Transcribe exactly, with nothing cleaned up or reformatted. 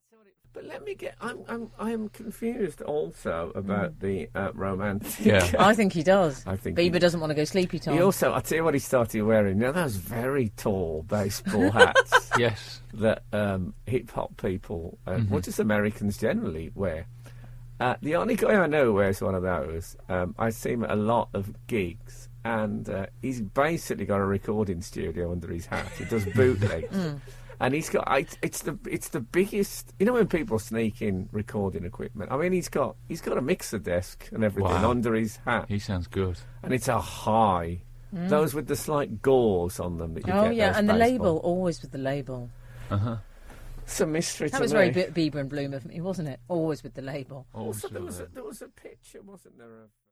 But let me get. I'm. I'm. I'm confused also about mm. the uh, romantic. Yeah, I think he does. I think Bieber he, doesn't want to go sleepy time. He also. I tell you what, he started wearing. You know those very tall baseball hats. Yes. That um, hip hop people, uh, mm-hmm. well, just Americans generally wear. Uh, the only guy I know who wears one of those. Um, I see him at a lot of gigs, and uh, he's basically got a recording studio under his hat. He does bootlegs. mm. And he's got I, it's the it's the biggest. You know when people sneak in recording equipment. I mean, he's got he's got a mixer desk and everything wow. under his hat. He sounds good. And it's a high. Mm. Those with the slight gauze on them that you oh get. yeah, and baseball. the label always with the label. Uh huh. It's a mystery. That to was me. very Bieber and Bloom of me, wasn't it? Always with the label. Also, there was a, there was a picture, wasn't there? Of